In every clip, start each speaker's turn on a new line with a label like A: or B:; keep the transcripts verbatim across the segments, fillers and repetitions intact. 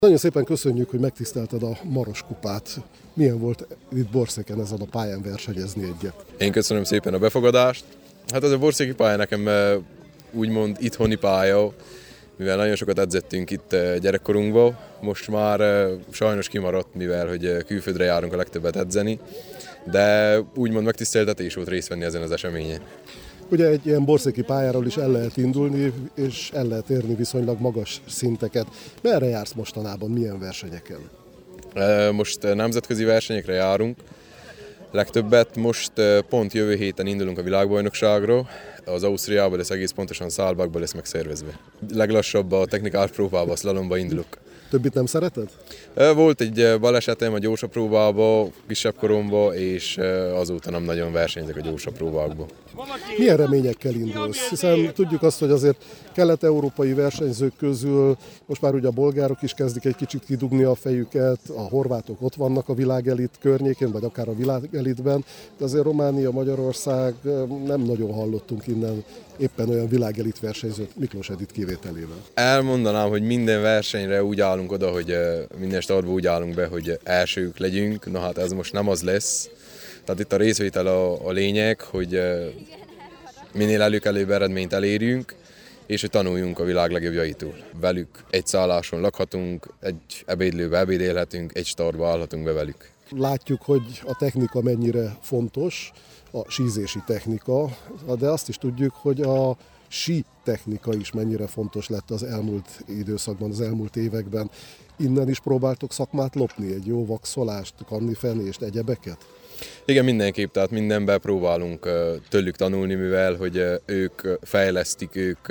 A: Nagyon szépen köszönjük, hogy megtisztelted a Maros kupát. Milyen volt itt Borszéken ezen a pályán versenyezni egyet?
B: Én köszönöm szépen a befogadást. Hát ez a borszéki pálya nekem úgymond itthoni pálya, mivel nagyon sokat edzettünk itt gyerekkorunkban. Most már sajnos kimaradt, mivel hogy külföldre járunk a legtöbbet edzeni, de úgymond megtiszteltetés volt részt venni ezen az eseményen.
A: Ugye egy ilyen borszéki pályáról is el lehet indulni, és el lehet érni viszonylag magas szinteket. Merre jársz mostanában, milyen versenyeken?
B: Most nemzetközi versenyekre járunk. Legtöbbet most pont jövő héten indulunk a világbajnokságra. Az Ausztriában lesz, egész pontosan Saalbachban lesz megszervezve. Leglassabb a technikál próbába, a slalomba indulok.
A: Többit nem szereted?
B: Volt egy balesetem a gyorsabb próbába, kisebb koromba, és azóta nem nagyon versenyzek a gyorsabb próbákba.
A: Milyen reményekkel indulsz? Hiszen tudjuk azt, hogy azért kelet-európai versenyzők közül most már ugye a bolgárok is kezdik egy kicsit kidugni a fejüket, a horvátok ott vannak a világelit környékén, vagy akár a világelitben, de azért Románia, Magyarország nem nagyon hallottunk innen éppen olyan világelit versenyzőt, Miklós Edit kivételével.
B: Elmondanám, hogy minden versenyre úgy állunk oda, hogy minden startba úgy állunk be, hogy elsők legyünk, na hát ez most nem az lesz. Tehát itt a részvétel a, a lényeg, hogy minél előkelőbb eredményt elérjünk, és hogy tanuljunk a világ legjobbjaitól. Velük egy szálláson lakhatunk, egy ebédlőbe ebédélhetünk, egy startba állhatunk be velük.
A: Látjuk, hogy a technika mennyire fontos, a sízési technika, de azt is tudjuk, hogy a sí technika is mennyire fontos lett az elmúlt időszakban, az elmúlt években. Innen is próbáltok szakmát lopni, egy jó vakszolást, kannifenést, egyebeket?
B: Igen, mindenképp, tehát mindenben próbálunk tőlük tanulni, mivel hogy ők fejlesztik, ők,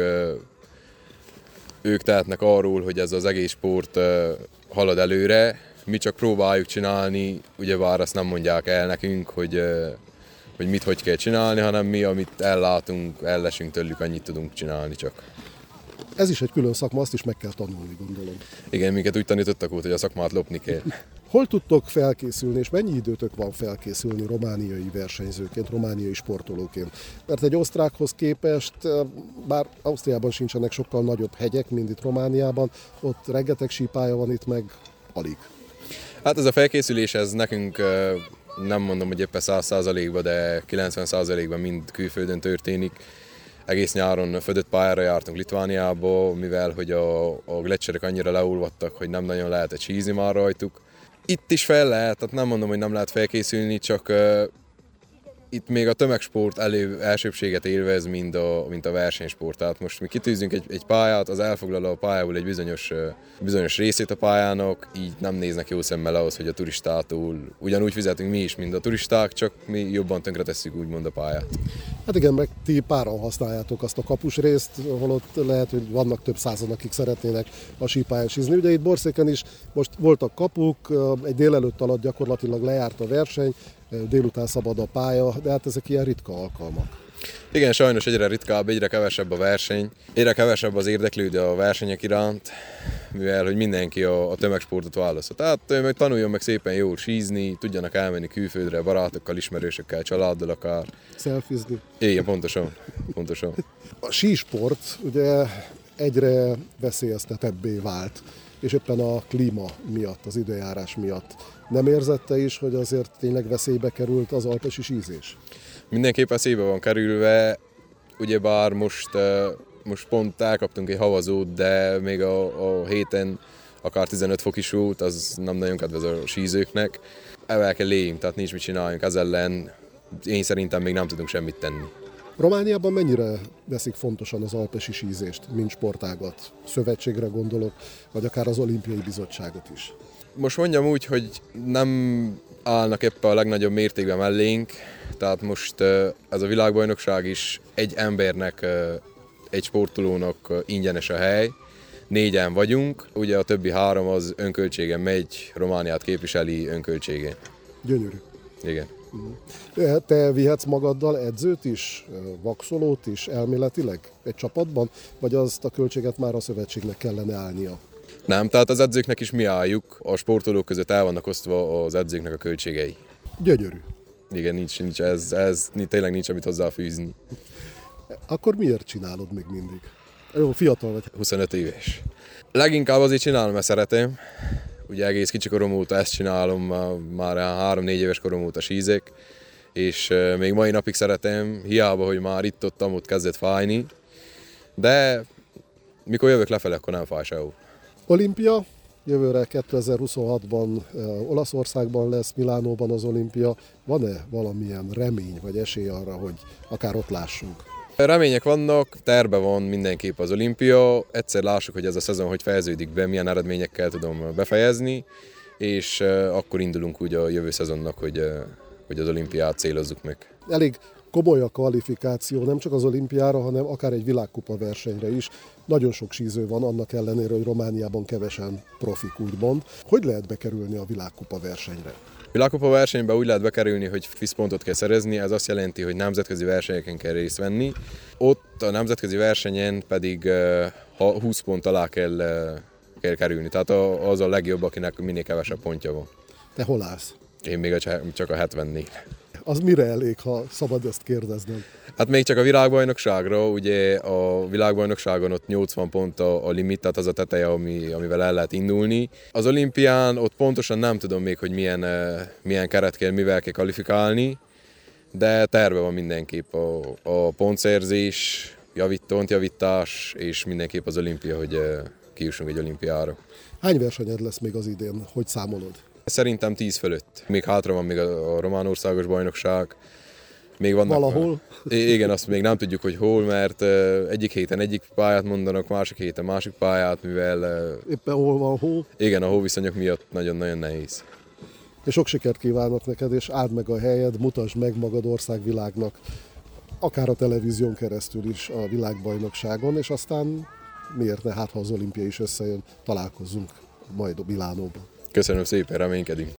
B: ők tehetnek arról, hogy ez az egész sport halad előre. Mi csak próbáljuk csinálni, ugyebár azt nem mondják el nekünk, hogy, hogy mit, hogy kell csinálni, hanem mi, amit ellátunk, ellesünk tőlük, annyit tudunk csinálni csak.
A: Ez is egy külön szakma, azt is meg kell tanulni, gondolom.
B: Igen, minket úgy tanítottak volt, hogy a szakmát lopni kell.
A: Hol tudtok felkészülni, és mennyi időtök van felkészülni romániai versenyzőként, romániai sportolóként? Mert egy osztrákhoz képest, bár Ausztriában sincsenek sokkal nagyobb hegyek, mint itt Romániában, ott rengeteg sípálya van, itt meg alig.
B: Hát ez a felkészülés, ez nekünk nem mondom, hogy éppen száz százalékban, de kilencven százalékban mind külföldön történik. Egész nyáron födött pályára jártunk Litvániába, mivel hogy a, a gleccserek annyira leolvadtak, hogy nem nagyon lehetett sízni már rajtuk. Itt is fel lehet, tehát nem mondom, hogy nem lehet felkészülni, csak uh, itt még a tömegsport elő, elsőbséget élvez, mint a, mint a versenysport. Tehát most mi kitűzünk egy, egy pályát, az elfoglal a pályából egy bizonyos, uh, bizonyos részét a pályának, így nem néznek jó szemmel ahhoz, hogy a turistától ugyanúgy fizetünk mi is, mint a turisták, csak mi jobban tönkretesszük úgymond a pályát.
A: Hát igen, meg ti páran használjátok azt a kapusrészt, holott lehet, hogy vannak több százan, akik szeretnének a sípályán sízni. Ugye itt Borszéken is most voltak kapuk, egy délelőtt alatt gyakorlatilag lejárt a verseny, délután szabad a pálya, de hát ezek ilyen ritka alkalmak.
B: Igen, sajnos egyre ritkább, egyre kevesebb a verseny, egyre kevesebb az érdeklődő a versenyek iránt, mivel hogy mindenki a, a tömegsportot választja. Tehát meg tanuljon meg szépen jól sízni, tudjanak elmenni külföldre, barátokkal, ismerősökkel, családdal akár.
A: Szelfizni.
B: Igen, pontosan. pontosan.
A: A sísport ugye egyre veszélyeztetebbé vált, és éppen a klíma miatt, az időjárás miatt. Nem érzette is, hogy azért tényleg veszélybe került az alpesi sízés?
B: Mindenképp veszélybe van kerülve, ugyebár most, most pont elkaptunk egy havazót, de még a, a héten akár tizenöt fok is volt, az nem nagyon kedvez a sízőknek. Evel kell léjünk, tehát nincs mit csináljunk, ez ellen én szerintem még nem tudunk semmit tenni.
A: Romániában mennyire veszik fontosan az alpesi sízést, mint sportágat? Szövetségre gondolok, vagy akár az olimpiai bizottságot is.
B: Most mondjam úgy, hogy nem állnak éppen a legnagyobb mértékben mellénk, tehát most ez a világbajnokság is egy embernek, egy sportolónak ingyenes a hely, négyen vagyunk, ugye a többi három az önköltségen megy, Romániát képviseli önköltségén.
A: Gyönyörű.
B: Igen.
A: Te vihetsz magaddal edzőt is, vakszolót is elméletileg egy csapatban, vagy azt a költséget már a szövetségnek kellene állnia?
B: Nem, tehát az edzőknek is mi álljuk, a sportolók között el vannak osztva az edzőknek a költségei.
A: Gyönyörű.
B: Igen, nincs, nincs ez, ez tényleg nincs, amit hozzáfűzni.
A: Akkor miért csinálod még mindig? Jó, fiatal vagy.
B: huszonöt éves. Leginkább azért csinálom, mert szeretem. Ugye egész kicsi korom óta ezt csinálom, már három-négy éves korom óta sízek, és még mai napig szeretem, hiába, hogy már itt-ott, ott kezdett fájni, de mikor jövök lefele, akkor nem fáj sehol.
A: Olimpia, jövőre kétezer-huszonhatban Olaszországban lesz, Milánóban az olimpia. Van-e valamilyen remény vagy esély arra, hogy akár ott lássunk?
B: Remények vannak, terve van mindenképp az olimpia, egyszer lássuk, hogy ez a szezon hogy fejeződik be, milyen eredményekkel tudom befejezni, és akkor indulunk úgy a jövő szezonnak, hogy, hogy az olimpiát célozzuk meg.
A: Elég komoly a kvalifikáció, nem csak az olimpiára, hanem akár egy világkupa versenyre is. Nagyon sok síző van, annak ellenére, hogy Romániában kevesen profik, úgymond. Hogy lehet bekerülni a világkupa versenyre?
B: A világkupa versenyben úgy lehet bekerülni, hogy FIS pontot kell szerezni, ez azt jelenti, hogy nemzetközi versenyeken kell részt venni. Ott a nemzetközi versenyen pedig húsz pont alá kell, kell kerülni, tehát az a legjobb, akinek minél kevesebb pontja van.
A: Te hol állsz?
B: Én még csak a hetvennél.
A: Az mire elég, ha szabad ezt kérdeznem?
B: Hát még csak a világbajnokságra, ugye a világbajnokságon ott nyolcvan pont a, a limit, tehát az a teteje, ami, amivel el lehet indulni. Az olimpián ott pontosan nem tudom még, hogy milyen, milyen keret kell, mivel kell kvalifikálni, de terve van mindenképp a, a pontszerzés, javít, pontjavítás, és mindenképp az olimpia, hogy kijussunk egy olimpiára.
A: Hány versenyed lesz még az idén? Hogy számolod?
B: Szerintem tíz fölött. Még hátra van még a, a román országos bajnokság. Még vannak,
A: valahol?
B: Igen, azt még nem tudjuk, hogy hol, mert egyik héten egyik pályát mondanak, másik héten másik pályát, mivel...
A: Éppen hol van hó?
B: Igen, a hóviszonyok miatt nagyon-nagyon nehéz.
A: És sok sikert kívánok neked, és áld meg a helyed, mutasd meg magad országvilágnak, akár a televízión keresztül is a világbajnokságon, és aztán miért ne, hát ha az olimpia is összejön, találkozzunk majd a Milánóban.
B: Köszönöm szépen, reménykedünk.